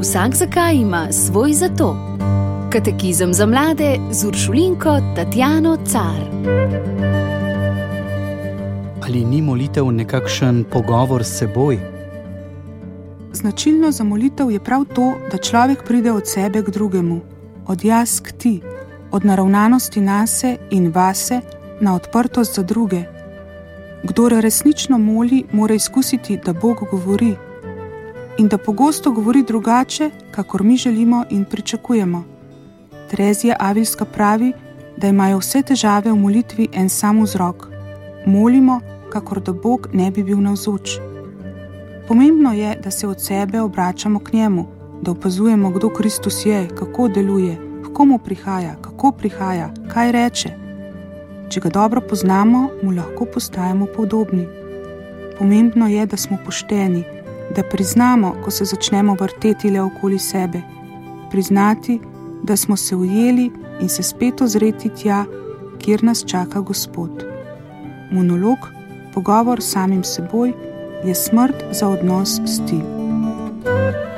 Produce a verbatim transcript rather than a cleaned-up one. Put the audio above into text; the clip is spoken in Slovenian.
Vsak zakaj ima svoj zato. Katekizem za mlade z Uršulinko Tatjano Car. Ali ni molitev nekakšen pogovor s seboj? Značilno za molitev je prav to, da človek pride od sebe k drugemu, od jaz k ti, od naravnanosti nase in vase na odprtost za druge. Kdor resnično moli, mora izkusiti, da Bog govori in da pogosto govori drugače, kakor mi želimo in pričakujemo. Terezija Avilska pravi, da imajo vse težave v molitvi en sam vzrok. Molimo, kakor da Bog ne bi bil navzoč. Pomembno je, da se od sebe obračamo k njemu, da opazujemo, kdo Kristus je, kako deluje, k komu prihaja, kako prihaja, kaj reče. Če ga dobro poznamo, mu lahko postajamo podobni. Pomembno je, da smo pošteni, da priznamo, ko se začnemo vrteti le okoli sebe, priznati, da smo se ujeli in se spet ozreti tja, kjer nas čaka Gospod. Monolog, pogovor s samim seboj, je smrt za odnos s ti.